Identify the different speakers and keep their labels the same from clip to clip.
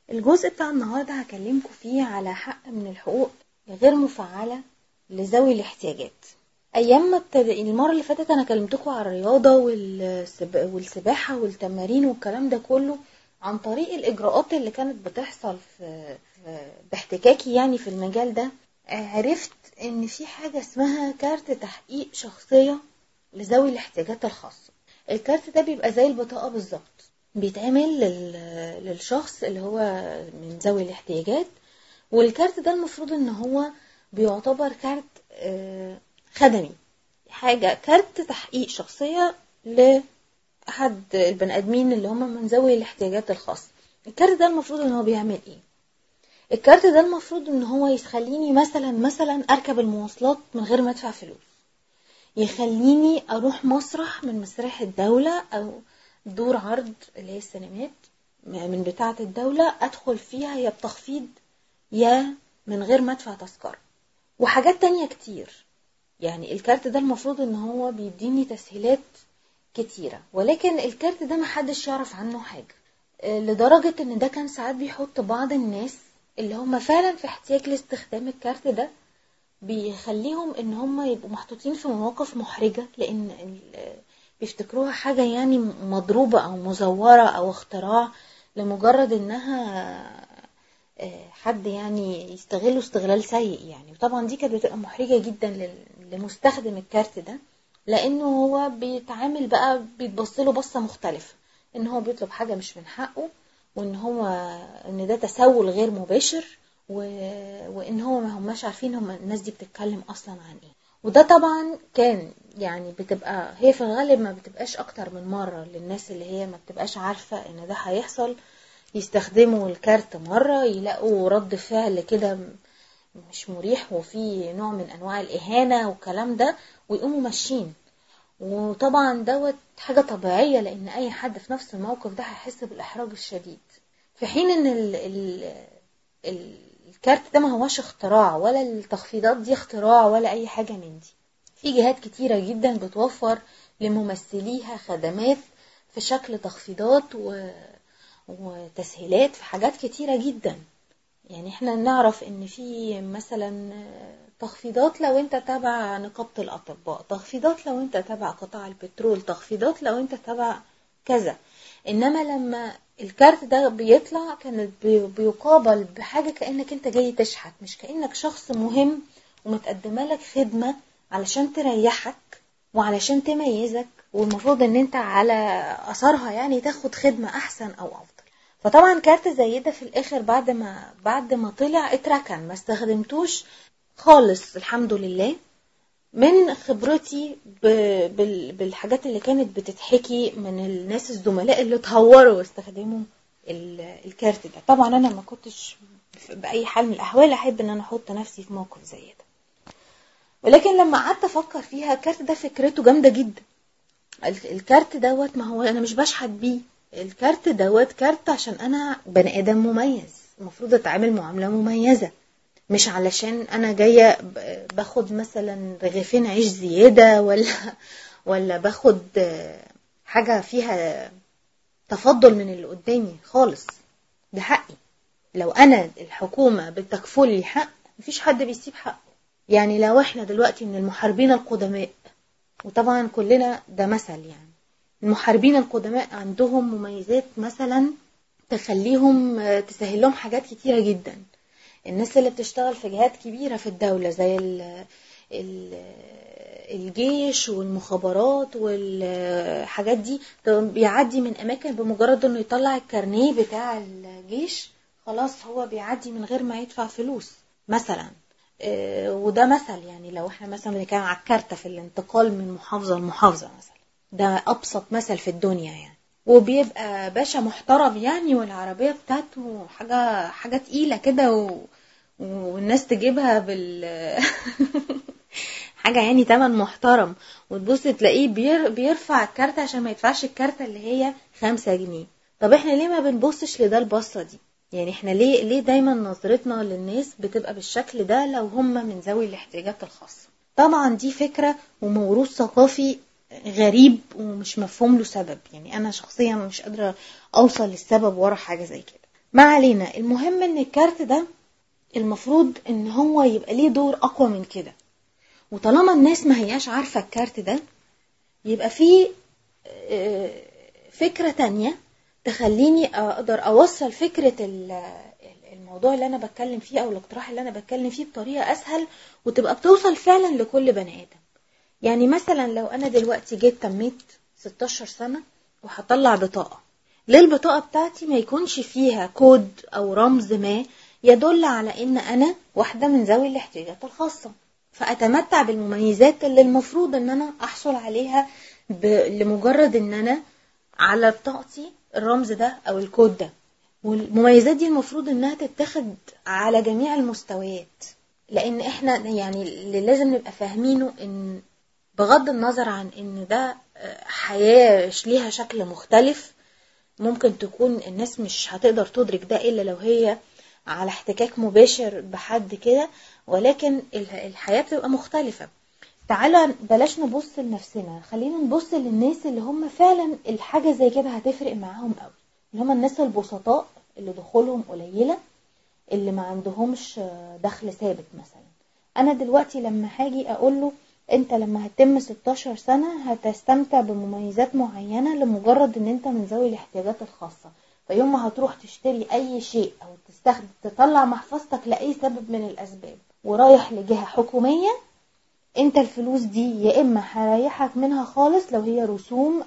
Speaker 1: الجزء بتاع النهاردة هكلمكم فيه على حق من الحقوق غير مفعلة لذوي الاحتياجات. ايام ما المرة اللي فاتت انا كلمتكم على الرياضة والسباحة والتمارين والكلام ده كله عن طريق الاجراءات اللي كانت بتحصل باحتكاكي يعني في المجال ده. عرفت ان في حاجة اسمها كارت تحقيق شخصية لذوي الاحتياجات الخاصة. الكارت ده بيبقى زي البطاقة بالظبط، بيتعمل للشخص اللي هو من ذوي الاحتياجات. والكارت ده المفروض ان هو بيعتبر كارت خدمي، حاجة كارت تحقيق شخصية لأحد البني آدمين اللي هم من ذوي الاحتياجات الخاصة. الكارت ده المفروض ان هو بيعمل ايه؟ الكارت ده المفروض ان هو يخليني مثلا اركب المواصلات من غير ما ادفع فلوس، يخليني اروح مسرح من مسارح الدولة او دور عرض اللي هي السينمات من بتاعة الدولة ادخل فيها يا بتخفيض يا من غير ما ادفع تذكرة، وحاجات تانية كتير. يعني الكارت ده المفروض ان هو بيديني تسهيلات كتيرة، ولكن الكارت ده محدش يعرف عنه حاجة، لدرجة ان ده كان ساعات بيحط بعض الناس اللي هم فعلا في احتياج لاستخدام الكارت ده، بيخليهم ان هم يبقوا محطوطين في مواقف محرجة، لان بيفتكروها حاجة يعني مضروبة او مزورة او اختراع لمجرد انها حد يعني يستغله استغلال سيء يعني. وطبعا دي كانت بتبقى محرجة جدا لمستخدم الكارت ده، لانه هو بيتعامل بقى بيتبصله بصة مختلفة، ان هو بيطلب حاجة مش من حقه، ان ده تسول غير مباشر، وان هو ما هماش عارفين هم الناس دي بتتكلم اصلا عن ايه. وده طبعا كان يعني بتبقى هي في الغالب ما بتبقاش اكتر من مرة للناس اللي هي ما بتبقاش عارفة ان ده هيحصل، يستخدموا الكارت مرة يلاقوا رد فعل كده مش مريح وفي نوع من انواع الاهانة والكلام ده، ويقوموا ماشيين. وطبعا دوت حاجة طبيعية، لان اي حد في نفس الموقف ده هيحس بالاحراج الشديد، في حين ان الكارت ده ما هوش اختراع، ولا التخفيضات دي اختراع، ولا اي حاجة من دي. في جهات كتيرة جدا بتوفر لممثليها خدمات في شكل تخفيضات وتسهيلات في حاجات كتيرة جدا. يعني احنا نعرف ان في مثلا تخفيضات لو انت تبع نقابة الاطباء، تخفيضات لو انت تبع قطاع البترول، تخفيضات لو انت تبع كذا. انما لما الكارت ده بيطلع كانت بيقابل بحاجة كأنك انت جاي تشحت، مش كأنك شخص مهم ومتقدمة لك خدمة علشان تريحك وعلشان تميزك، والمفروض ان انت على اثرها يعني تاخد خدمة احسن او افضل. فطبعا كارت زي ده في الاخر بعد ما طلع اتركن، ما استخدمتوش خالص الحمد لله. من خبرتي بالحاجات اللي كانت بتتحكي من الناس الزملاء اللي اتهوروا واستخدموا الكارت ده. طبعا انا ما كنتش باي حال من الاحوال احب ان انا احط نفسي في موقف زي ده، ولكن لما قعدت افكر فيها الكارت ده فكرته جامدة جدا. الكارت دوت ما هو انا مش بشحت بيه، الكارت دوت كارت عشان انا بني ادم مميز، المفروض اتعامل معاملة مميزة، مش علشان انا جاية باخد مثلا رغيفين عيش زيادة ولا باخد حاجة فيها تفضل من اللي قدامي خالص. ده حقي، لو انا الحكومة بتكفل لي حق مفيش حد بيسيب حقه. يعني لو احنا دلوقتي من المحاربين القدماء، وطبعا كلنا ده مثل، يعني المحاربين القدماء عندهم مميزات مثلا تخليهم تسهل لهم حاجات كتيرة جدا. الناس اللي بتشتغل في جهات كبيرة في الدولة زي الجيش والمخابرات والحاجات دي، بيعدي من أماكن بمجرد أنه يطلع الكارنيه بتاع الجيش خلاص هو بيعدي من غير ما يدفع فلوس مثلا. وده مثل، يعني لو احنا مثلا بنتكلم على الكارتة في الانتقال من محافظة لمحافظة مثلا، ده أبسط مثل في الدنيا يعني. وبيبقى باشا محترم يعني، والعربية بتاعته حاجة تقيلة كده والناس تجيبها حاجة يعني تمن محترم، وتبص تلاقيه بيرفع الكارتة عشان ما يدفعش الكارتة اللي هي 5 جنيه. طب احنا ليه ما بنبصش لده البصة دي؟ يعني احنا ليه دايما نظرتنا للناس بتبقى بالشكل ده لو هم من ذوي الاحتياجات الخاصة؟ طبعا دي فكرة وموروث ثقافي غريب ومش مفهوم له سبب. يعني انا شخصيا مش قادرة اوصل للسبب ورا حاجة زي كده. ما علينا. المهم ان الكارت ده المفروض ان هو يبقى ليه دور اقوى من كده، وطالما الناس ما هياش عارفة الكارت ده يبقى فيه فكرة تانية تخليني اقدر اوصل فكرة الموضوع اللي انا بتكلم فيه او الاقتراح اللي انا بتكلم فيه بطريقة اسهل، وتبقى بتوصل فعلا لكل بني ادم. يعني مثلا لو انا دلوقتي جيت تميت 16 سنة وهطلع بطاقة، ليه البطاقة بتاعتي ما يكونش فيها كود او رمز ما يدل على ان انا واحدة من ذوي الاحتياجات الخاصة، فاتمتع بالمميزات اللي المفروض ان انا احصل عليها لمجرد ان انا على بطاقتي الرمز ده او الكود ده. والمميزات دي المفروض انها تتخذ على جميع المستويات، لان احنا يعني اللي لازم نبقى فاهمينه ان بغض النظر عن ان ده حياة ليها شكل مختلف، ممكن تكون الناس مش هتقدر تدرك ده الا لو هي على احتكاك مباشر بحد كده، ولكن الحياة بتبقى مختلفة. تعالى بلاش نبص لنفسنا، خلينا نبص للناس اللي هم فعلا الحاجة زي كده هتفرق معاهم قوي، اللي هم الناس البسطاء اللي دخولهم قليلة، اللي ما عندهمش دخل ثابت. مثلا انا دلوقتي لما هاجي اقول له انت لما هتتم 16 سنة هتستمتع بمميزات معينة لمجرد ان انت من ذوي الاحتياجات الخاصة، فيوم ما هتروح تشتري اي شيء او تطلع محفظتك لأي سبب من الاسباب ورايح لجهة حكومية، انت الفلوس دي يا اما هريحك منها خالص لو هي رسوم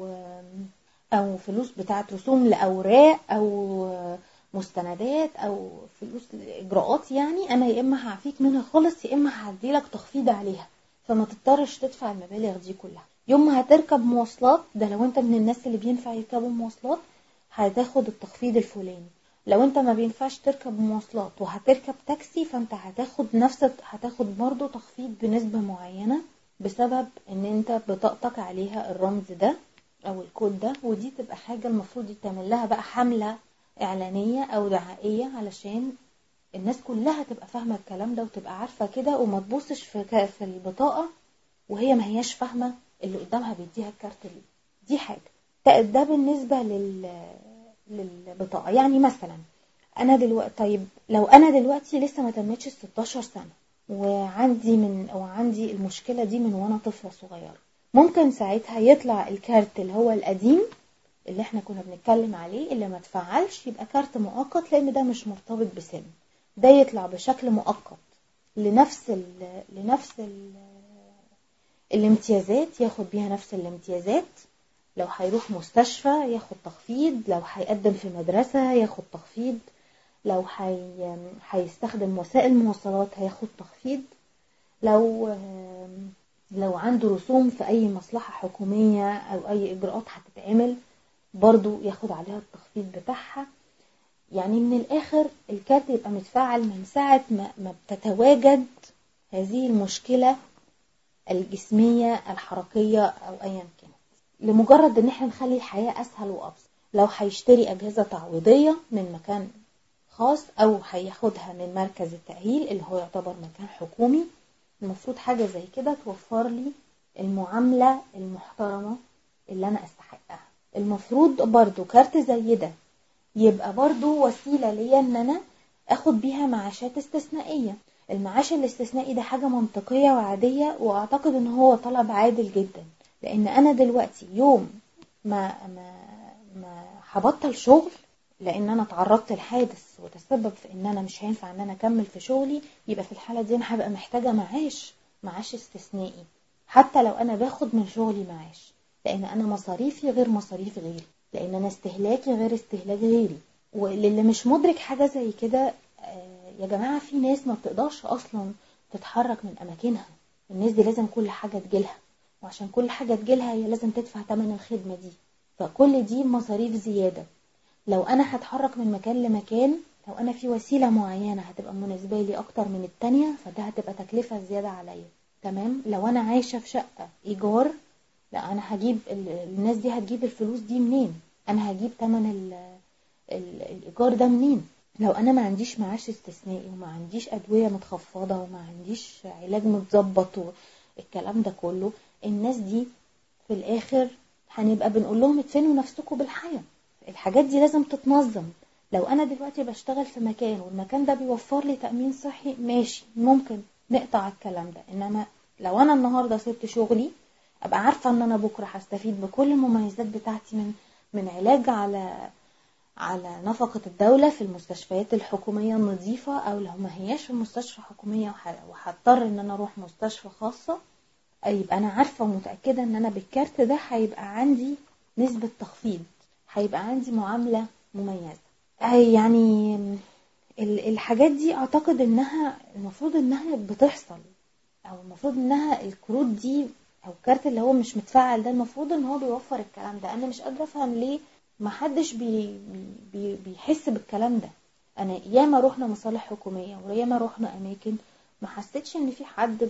Speaker 1: او فلوس بتاعت رسوم لاوراق او مستندات او فلوس اجراءات، يعني انا يا اما هعفيك منها خالص يا اما هديلك تخفيض عليها، فما تضطرش تدفع المبالغ دي كلها. يوم ما هتركب مواصلات، ده لو انت من الناس اللي بينفع يركبوا مواصلات هتاخد التخفيض الفلاني. لو انت ما بينفعش تركب مواصلات وهتركب تاكسي فانت هتاخد برضو تخفيض بنسبة معينة بسبب ان انت بطاقتك عليها الرمز ده او الكود ده. ودي تبقى حاجة المفروض يتعمل لها بقى حملة اعلانية او دعائية علشان الناس كلها تبقى فاهمة الكلام ده وتبقى عارفة كده، وما تبصش في البطاقة وهي ما هياش فاهمة اللي قدامها بيديها الكارت ليه. دي حاجة. ده بالنسبة للبطاقة. يعني مثلا انا دلوقتي، طيب لو انا دلوقتي لسه ما تمتش 16 سنة وعندي المشكلة دي من وانا طفلة صغيرة، ممكن ساعتها يطلع الكارت اللي هو القديم اللي احنا كنا بنتكلم عليه اللي ما تفعلش، يبقى كارت مؤقت لان ده مش مرتبط بسن. ده يطلع بشكل مؤقت لنفس الامتيازات، ياخد بيها نفس الامتيازات. لو هيروح مستشفى ياخد تخفيض، لو هيقدم في مدرسة ياخد تخفيض، لو هيستخدم وسائل مواصلات هياخد تخفيض، لو عنده رسوم في أي مصلحة حكومية أو أي إجراءات هتتعمل برضو ياخد عليها التخفيض بتاعها. يعني من الآخر الكارت يبقى متفاعل من ساعة ما بتتواجد هذه المشكلة الجسمية الحركية أو أيا كانت، لمجرد ان احنا نخلي الحياة اسهل وابسط. لو هيشتري اجهزة تعويضية من مكان خاص او هياخدها من مركز التأهيل اللي هو يعتبر مكان حكومي، المفروض حاجة زي كده توفر لي المعاملة المحترمة اللي انا استحقها. المفروض برضو كارت زي ده يبقى برضو وسيلة ليا ان انا اخد بيها معاشات استثنائية. المعاش الاستثنائي ده حاجة منطقية وعادية، واعتقد ان هو طلب عادل جدا، لان انا دلوقتي يوم ما هبطل شغل لان انا تعرضت لحادث وتسبب في ان انا مش هينفع ان انا اكمل في شغلي، يبقى في الحالة دي انا هبقى محتاجة معاش استثنائي حتى لو انا باخد من شغلي معاش، لان انا مصاريفي غير مصاريف غيري، لان انا استهلاكي غير استهلاك غيري. واللي مش مدرك حاجة زي كده، يا جماعة في ناس ما بتقدرش اصلا تتحرك من اماكنها. الناس دي لازم كل حاجة تجيلها، وعشان كل حاجة تجيلها هي لازم تدفع ثمن الخدمة دي، فكل دي مصاريف زيادة. لو انا هتحرك من مكان لمكان، لو انا في وسيلة معينة هتبقى مناسبة لي اكتر من التانية، فده هتبقى تكلفة زيادة عليا. تمام. لو انا عايشة في شقة ايجار، لا انا هجيب الناس دي هتجيب الفلوس دي منين؟ انا هجيب ثمن الايجار ده منين؟ لو انا ما عنديش معاش استثنائي وما عنديش ادوية متخفضة وما عنديش علاج متظبط والكلام ده كله، الناس دي في الاخر هنبقى بنقول لهم ادفنوا نفسكم بالحياة. الحاجات دي لازم تتنظم، لو انا دلوقتي بشتغل في مكان والمكان ده بيوفر لي تأمين صحي، ماشي، ممكن نقطع الكلام ده. انما لو انا النهاردة سبت شغلي، ابقى عارفة ان انا بكرة هستفيد بكل المميزات بتاعتي من علاج على نفقة الدولة في المستشفيات الحكومية النظيفة، او لو ما هياش في مستشفى حكومية وهضطر ان انا اروح مستشفى خاصة، يبقى انا عارفة ومتأكدة ان انا بالكارت ده هيبقى عندي نسبة تخفيض، هيبقى عندي معاملة مميزة. يعني الحاجات دي اعتقد انها المفروض انها بتحصل، او المفروض انها الكروت دي او الكارت اللي هو مش متفعل ده المفروض ان هو بيوفر الكلام ده. انا مش قادرة افهم ليه محدش بيحس بالكلام ده. انا ياما رحنا مصالح حكومية وياما رحنا اماكن، ما حسيتش ان في حد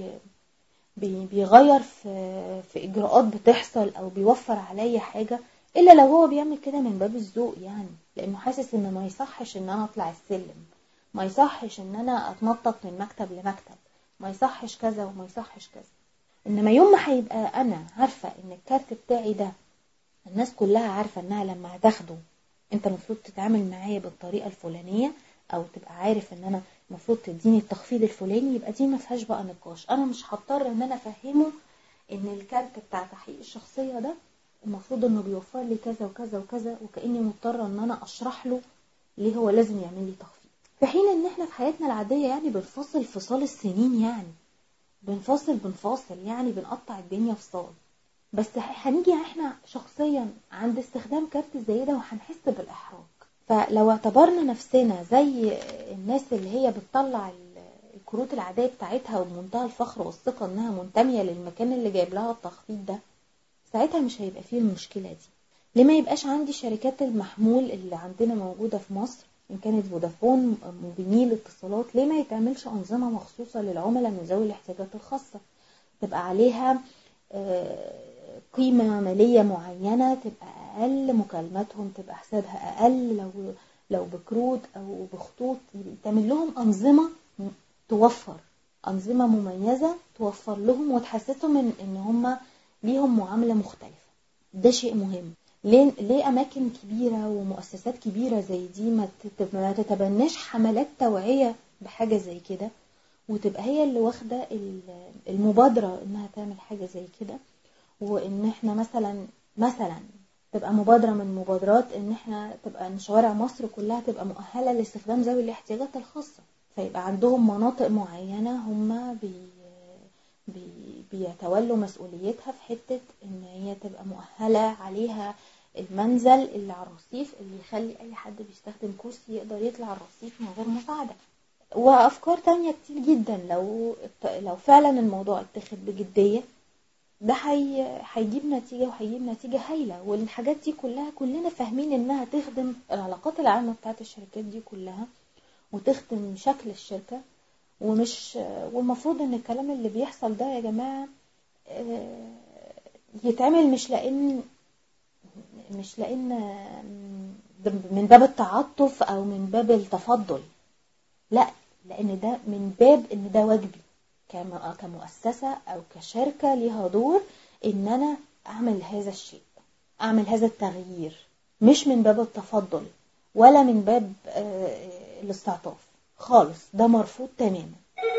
Speaker 1: بيغير في اجراءات بتحصل او بيوفر عليا حاجة، الا لو هو بيعمل كده من باب الذوق، يعني لانه حاسس ان ما يصحش ان انا اطلع السلم، ما يصحش ان انا اتنطط من مكتب لمكتب، ما يصحش كذا وما يصحش كذا. انما يوم ما هيبقى انا عارفة ان الكارت بتاعي ده الناس كلها عارفة انها لما هتاخده انت المفروض تتعامل معايا بالطريقة الفلانية، او تبقى عارف ان انا المفروض تديني التخفيض الفلاني، يبقى دي ما فيهاش بقى نقاش. انا مش هضطر ان انا افهمه ان الكارت بتاع تحقيق الشخصية ده المفروض انه بيوفر لي كذا وكذا وكذا، وكأني مضطرة ان انا اشرح له ليه هو لازم يعمل لي تخفيض، في حين ان احنا في حياتنا العادية يعني بنفصل فصال السنين، يعني بنفاصل يعني بنقطع الدنيا فصال. بس هنيجي احنا شخصيا عند استخدام كارت زي ده وهنحس بالإحراج. فلو اعتبرنا نفسنا زي الناس اللي هي بتطلع الكروت العادية بتاعتها وبمنتهى الفخر والثقة انها منتمية للمكان اللي جايب لها التخفيض ده، ساعتها مش هيبقى فيه المشكلة دي. ليه ما يبقاش عندي شركات المحمول اللي عندنا موجودة في مصر، إن كانت فودافون، موبينيل، اتصالات، ليه ما يتعملش أنظمة مخصوصة للعملاء من ذوي الاحتياجات الخاصة، تبقى عليها قيمة مالية معينة، تبقى أقل مكالماتهم تبقى حسابها أقل، لو بكروت أو بخطوط، تعمل لهم أنظمة توفر أنظمة مميزة توفر لهم وتحسسهم إن هم ليهم معاملة مختلفة. ده شيء مهم. ليه أماكن كبيرة ومؤسسات كبيرة زي دي ما تتبناش حملات توعية بحاجة زي كده، وتبقى هي اللي واخدة المبادرة إنها تعمل حاجة زي كده، وإن إحنا مثلا تبقى مبادرة من مبادرات إن إحنا تبقى إن شوارع مصر كلها تبقى مؤهلة لاستخدام ذوي الاحتياجات الخاصة، فيبقى عندهم مناطق معينة هم بيتولوا مسؤوليتها في حتة إن هي تبقى مؤهلة عليها المنزل اللي على الرصيف اللي يخلي أي حد بيستخدم كرسي يقدر يطلع الرصيف من غير مساعدة. وأفكار تانية كتير جدا لو فعلا الموضوع اتخذ بجدية، ده هيجيب نتيجة وهيجيب نتيجة هايلة. والحاجات دي كلها كلنا فاهمين إنها تخدم العلاقات العامة بتاعت الشركات دي كلها وتخدم شكل الشركة، والمفروض ان الكلام اللي بيحصل ده يا جماعة يتعمل مش لان من باب التعاطف او من باب التفضل، لا، لان ده من باب ان ده واجبي كمؤسسة او كشركة ليها دور ان انا اعمل هذا الشيء، اعمل هذا التغيير، مش من باب التفضل ولا من باب الاستعطاف خالص. ده مرفوض تماما.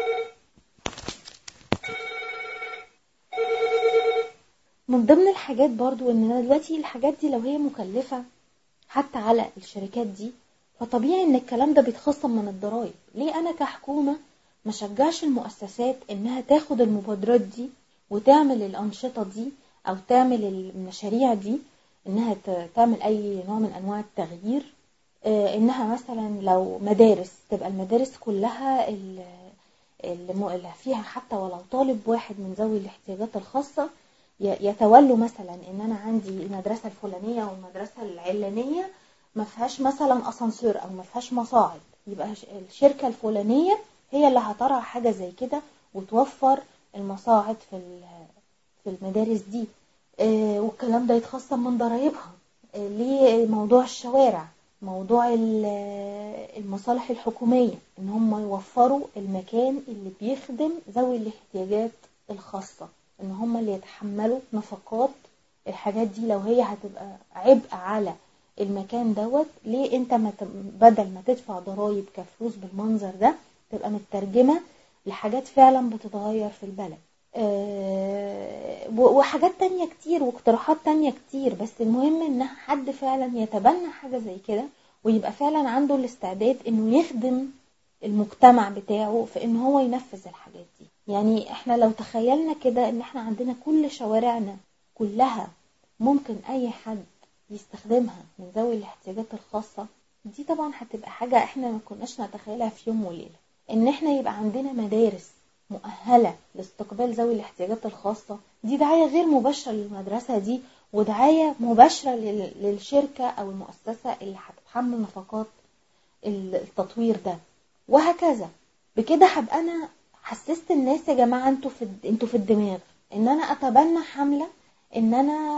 Speaker 1: من ضمن الحاجات برضو ان دلوقتي الحاجات دي لو هي مكلفة حتى على الشركات دي، فطبيعي ان الكلام ده بيتخصم من الضرائب. ليه انا كحكومة ما شجعش المؤسسات انها تاخد المبادرات دي وتعمل الانشطة دي او تعمل المشاريع دي، انها تعمل اي نوع من انواع التغيير، انها مثلا لو مدارس تبقى المدارس كلها اللي فيها حتى ولو طالب واحد من ذوي الاحتياجات الخاصة يتولوا مثلا ان انا عندي المدرسة الفلانية والمدرسة العلانية ما فيهاش مثلا اسانسير او ما فيهاش مصاعد، يبقى الشركة الفلانية هي اللي هترعى حاجة زي كده وتوفر المصاعد في المدارس دي، والكلام ده يتخصم من ضرائبها. ليه موضوع الشوارع، موضوع المصالح الحكومية، ان هم يوفروا المكان اللي بيخدم ذوي الاحتياجات الخاصة، ان هم اللي يتحملوا نفقات الحاجات دي لو هي هتبقى عبء على المكان دوت ليه انت بدل ما تدفع ضرائب كفلوس بالمنظر ده تبقى مترجمة لحاجات فعلا بتتغير في البلد. وحاجات تانية كتير واقتراحات تانية كتير، بس المهم ان حد فعلا يتبنى حاجة زي كده ويبقى فعلا عنده الاستعداد انه يخدم المجتمع بتاعه في ان هو ينفذ الحاجات دي. يعني احنا لو تخيلنا كده ان احنا عندنا كل شوارعنا كلها ممكن اي حد يستخدمها من ذوي الاحتياجات الخاصة، دي طبعا هتبقى حاجة احنا ما كناش نتخيلها في يوم وليلة. ان احنا يبقى عندنا مدارس مؤهلة لاستقبال ذوي الاحتياجات الخاصة، دي دعاية غير مباشرة للمدرسة دي، ودعاية مباشرة للشركة او المؤسسة اللي هتتحمل نفقات التطوير ده، وهكذا. بكده هبقى انا حسست الناس يا جماعة انتوا في الدماغ ان انا اتبنى حملة ان انا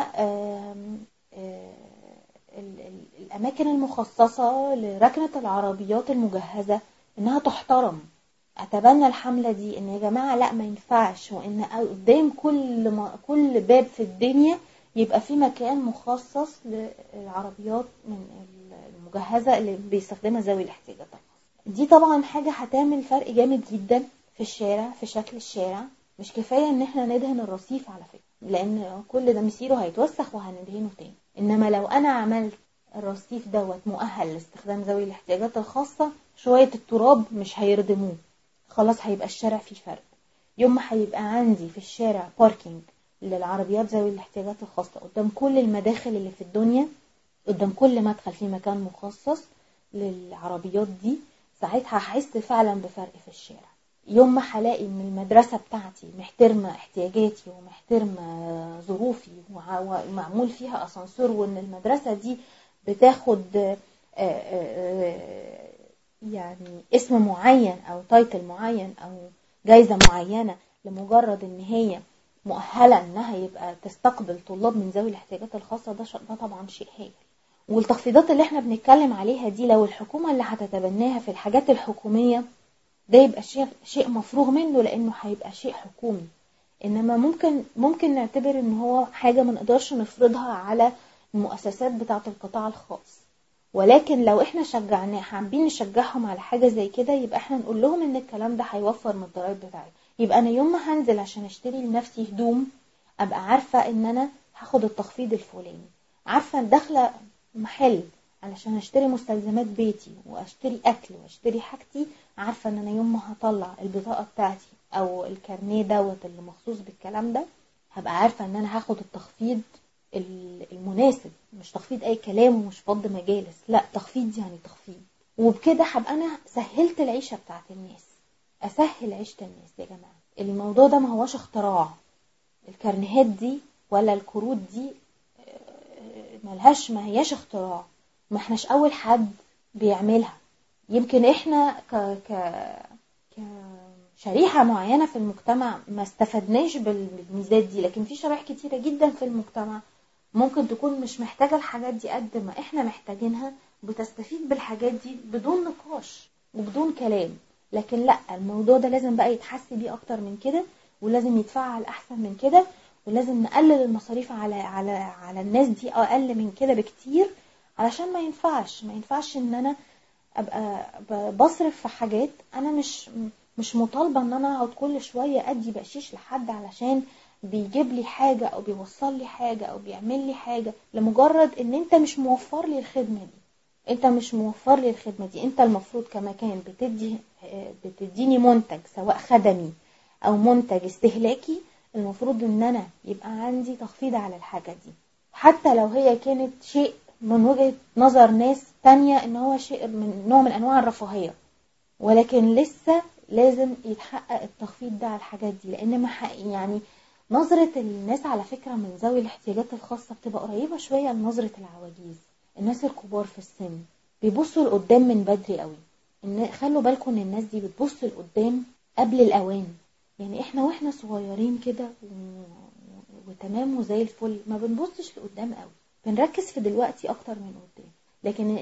Speaker 1: الاماكن المخصصة لركنة العربيات المجهزة انها تحترم. اتبنى الحملة دي ان يا جماعة لا ما ينفعش، وان قدام كل باب في الدنيا يبقى في مكان مخصص للعربيات من المجهزة اللي بيستخدمها ذوي الاحتياجات الخاصة. دي طبعا حاجة هتعمل فرق جامد جدا في الشارع، في شكل الشارع. مش كفاية ان احنا ندهن الرصيف على فكرة، لان كل ده مسيره هيتوسخ وهندهنه تاني. انما لو انا عملت الرصيف دوت مؤهل لاستخدام ذوي الاحتياجات الخاصة، شوية التراب مش هيردموه، خلاص هيبقى الشارع فيه فرق. يوم ما هيبقى عندي في الشارع باركينج للعربيات ذوي الاحتياجات الخاصة قدام كل المداخل اللي في الدنيا، قدام كل مدخل في مكان مخصص للعربيات دي، ساعتها هحس فعلا بفرق في الشارع. يوم ما هلاقي ان المدرسة بتاعتي محترمة احتياجاتي ومحترمة ظروفي ومعمول فيها اسانسور، وان المدرسة دي بتاخد يعني اسم معين او تايتل معين او جايزة معينة لمجرد ان هي مؤهلة انها يبقى تستقبل طلاب من ذوي الاحتياجات الخاصة، ده طبعا شيء هايل. والتخفيضات اللي احنا بنتكلم عليها دي لو الحكومة اللي هتتبناها في الحاجات الحكومية، ده يبقى شيء مفروغ منه لانه هيبقى شيء حكومي. انما ممكن نعتبر ان هو حاجة ما نقدرش نفرضها على المؤسسات بتاعة القطاع الخاص. ولكن لو احنا حابين نشجعهم على حاجة زي كده، يبقى احنا نقول لهم ان الكلام ده هيوفر من الضرائب بتاعي. يبقى انا يوم ما هنزل عشان اشتري لنفسي هدوم ابقى عارفة ان انا هاخد التخفيض الفلاني، عارفة داخلة محل علشان اشتري مستلزمات بيتي واشتري اكل واشتري حاجتي، عارفة ان انا يوم ما هطلع البطاقة بتاعتي او الكارنيه دوت اللي مخصوص بالكلام ده، هبقى عارفة ان انا هاخد التخفيض المناسب، مش تخفيض اي كلام ومش فض مجالس، لا تخفيض يعني تخفيض. وبكده هبقى انا سهلت العيشة بتاعت الناس. اسهل عيشة الناس يا جماعة، الموضوع ده ما هوش اختراع. الكارنيهات دي ولا الكروت دي ما هياش اختراع، ما احناش اول حد بيعملها. يمكن احنا كشريحة معينة في المجتمع ما استفدناش بالميزات دي، لكن في شرائح كتيرة جدا في المجتمع ممكن تكون مش محتاجة الحاجات دي قد ما احنا محتاجينها، بتستفيد بالحاجات دي بدون نقاش وبدون كلام. لكن لا، الموضوع ده لازم بقى يتحس بيه اكتر من كده، ولازم يتفعل احسن من كده، ولازم نقلل المصاريف على الناس دي اقل من كده بكتير، علشان ما ينفعش ان انا ابقى بصرف في حاجات انا مش مطالبة ان انا اقعد كل شوية ادي بقشيش لحد علشان بيجيب لي حاجة او بيوصل لي حاجة او بيعمل لي حاجة، لمجرد ان انت مش موفر لي الخدمة دي. انت مش موفر لي الخدمة دي، انت المفروض كمكان بتديني منتج سواء خدمي او منتج استهلاكي، المفروض ان انا يبقى عندي تخفيض على الحاجة دي، حتى لو هي كانت شيء من وجهة نظر ناس تانية ان هو شيء من نوع من انواع الرفاهية، ولكن لسه لازم يتحقق التخفيض ده على الحاجات دي. لان ما يعني نظرة الناس على فكرة من ذوي الاحتياجات الخاصة بتبقى قريبة شوية لنظرة العواجيز. الناس الكبار في السن بيبصوا لقدام من بدري قوي. خلوا بالكم ان الناس دي بتبص لقدام قبل الاوان. يعني احنا واحنا صغيرين كده وتمام وزي الفل ما بنبصش لقدام قوي، بنركز في دلوقتي اكتر من قدام. لكن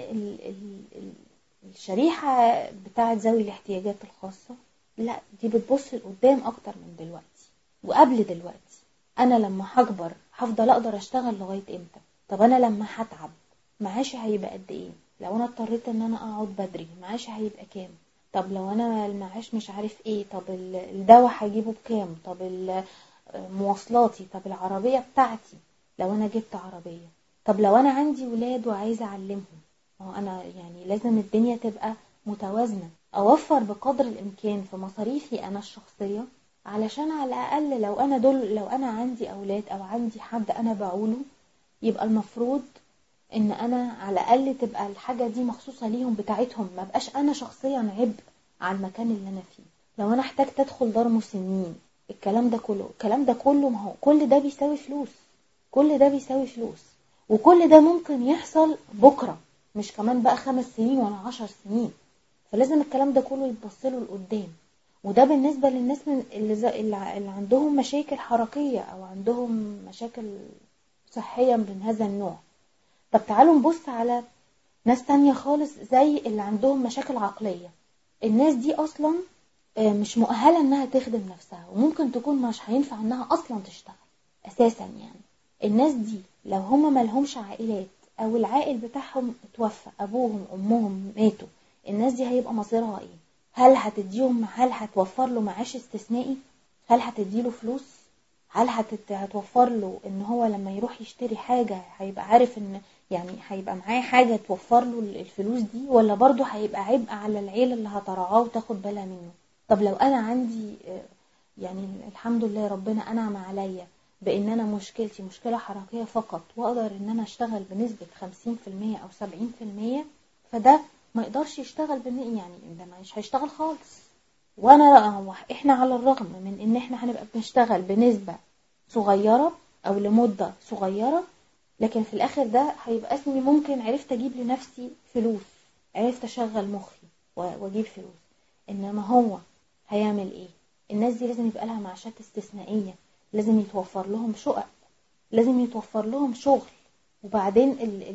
Speaker 1: الشريحة بتاعت ذوي الاحتياجات الخاصة لا، دي بتبص لقدام اكتر من دلوقتي وقبل دلوقتي. انا لما هكبر هفضل اقدر اشتغل لغاية امتى؟ طب انا لما هتعب معاشي هيبقى قد ايه؟ لو انا اضطريت ان انا اقعد بدري معاشي هيبقى كام؟ طب لو انا المعاش مش عارف ايه، طب الدواء هجيبه بكام؟ طب مواصلاتي، طب العربية بتاعتي لو انا جبت عربية، طب لو انا عندي ولاد وعايزة اعلمهم، انا يعني لازم الدنيا تبقى متوازنة. اوفر بقدر الامكان في مصاريفي انا الشخصية، علشان على الاقل لو انا عندي اولاد او عندي حد انا بعوله، يبقى المفروض ان انا على الاقل تبقى الحاجة دي مخصوصة ليهم بتاعتهم، ما بقاش انا شخصيا عبء على المكان اللي انا فيه. لو انا احتاجت ادخل دار مسنين، الكلام ده كله ما هو كل ده بيساوي فلوس، كل ده بيساوي فلوس، وكل ده ممكن يحصل بكرة، مش كمان بقى 5 سنين ولا 10 سنين. فلازم الكلام ده كله يتبصله لقدام. وده بالنسبة للناس اللي عندهم مشاكل حركية او عندهم مشاكل صحية من هذا النوع. طب تعالوا نبص على ناس تانية خالص زي اللي عندهم مشاكل عقلية. الناس دي أصلا مش مؤهلة انها تخدم نفسها، وممكن تكون مش هينفع انها أصلا تشتغل أساسا. يعني الناس دي لو هما ملهمش عائلات أو العائل بتاعهم اتوفى، أبوهم أمهم ماتوا، الناس دي هيبقى مصيرها ايه؟ هل هتوفر له معاش استثنائي؟ هل هتديله فلوس؟ هل هتوفر له ان هو لما يروح يشتري حاجة هيبقى عارف ان يعني هيبقى معاه حاجة توفر له الفلوس دي؟ ولا برضه هيبقى عبء على العيلة اللي هترعاه وتاخد بالها منه؟ طب لو انا عندي يعني الحمد لله ربنا انعم عليا بان انا مشكلتي مشكلة حركية فقط، واقدر ان انا اشتغل بنسبة 50% او 70%، فده ما يقدرش يشتغل يعني ده مش هيشتغل خالص. احنا على الرغم من ان احنا هنبقى بنشتغل بنسبة صغيرة او لمدة صغيرة، لكن في الاخر ده هيبقى اسمي ممكن عرفت اجيب لنفسي فلوس، عرفت اشغل مخي واجيب فلوس. انما هو هيعمل ايه؟ الناس دي لازم يبقى لها معاشات استثنائية، لازم يتوفر لهم شقق، لازم يتوفر لهم شغل. وبعدين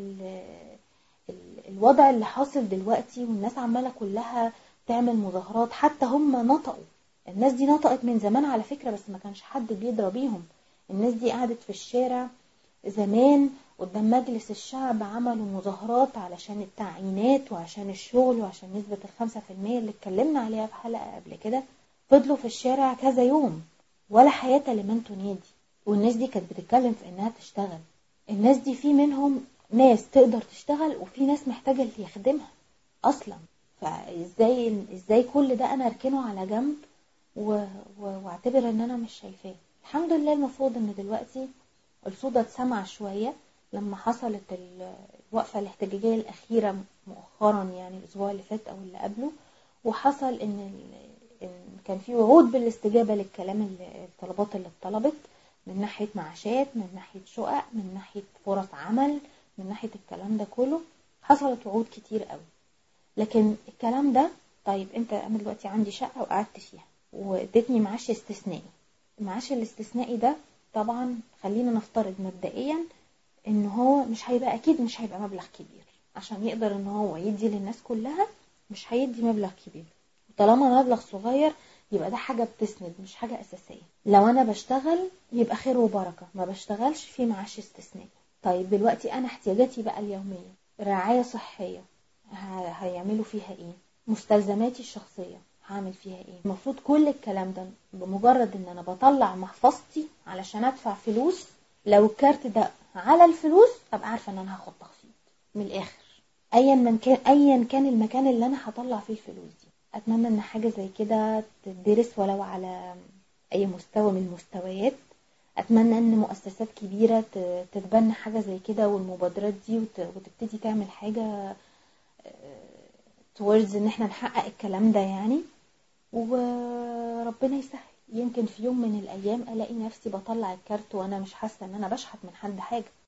Speaker 1: الوضع اللي حاصل دلوقتي والناس عمالة كلها تعمل مظاهرات، حتى هم نطقوا، الناس دي نطقت من زمان على فكرة، بس ما كانش حد بيدرى بيهم. الناس دي قعدت في الشارع زمان قدام مجلس الشعب، عملوا مظاهرات علشان التعيينات وعشان الشغل وعشان نسبة 5% اللي اتكلمنا عليها في حلقة قبل كده. فضلوا في الشارع كذا يوم، ولا حياة لمن تنادي. والناس دي كانت بتتكلم في انها تشتغل. الناس دي في منهم ناس تقدر تشتغل، وفي ناس محتاجة اللي يخدمها اصلا. ازاي كل ده انا اركنه على جنب واعتبر ان انا مش شايفاه؟ الحمد لله المفروض ان دلوقتي الصوت اتسمع شوية لما حصلت الوقفة الاحتجاجية الأخيرة مؤخرا، يعني الأسبوع اللي فات أو اللي قبله، وحصل إن كان في وعود بالاستجابة للكلام الطلبات اللي اتطلبت من ناحية معاشات، من ناحية شقق، من ناحية فرص عمل، من ناحية الكلام ده كله. حصلت وعود كتير قوي، لكن الكلام ده طيب أنا دلوقتي عندي شقة وقعدت فيها وادتني معاش استثنائي. المعاش الاستثنائي ده طبعا خلينا نفترض مبدئيا ان هو اكيد مش هيبقى مبلغ كبير عشان يقدر ان هو يدي للناس كلها، مش هيدي مبلغ كبير. طالما مبلغ صغير يبقى ده حاجة بتسند مش حاجة اساسية. لو انا بشتغل يبقى خير وبركة، ما بشتغلش في معاش استثنائي. طيب دلوقتي انا احتياجاتي بقى اليومية، رعاية صحية، هيعملوا فيها ايه؟ مستلزماتي الشخصية هعمل فيها ايه؟ المفروض كل الكلام ده بمجرد ان انا بطلع محفظتي علشان ادفع فلوس، لو الكارت ده على الفلوس ابقى عارفه ان انا هاخد تخفيض من الاخر. ايا كان المكان اللي انا هطلع فيه الفلوس دي. اتمنى ان حاجه زي كده تدرس ولو على اي مستوى من المستويات. اتمنى ان مؤسسات كبيره تتبنى حاجه زي كده والمبادرات دي وتبتدي تعمل حاجه towards ان احنا نحقق الكلام ده يعني. وربنا يسهل، يمكن في يوم من الايام الاقي نفسي بطلع الكارت وانا مش حاسه ان انا بشحت من حد حاجه.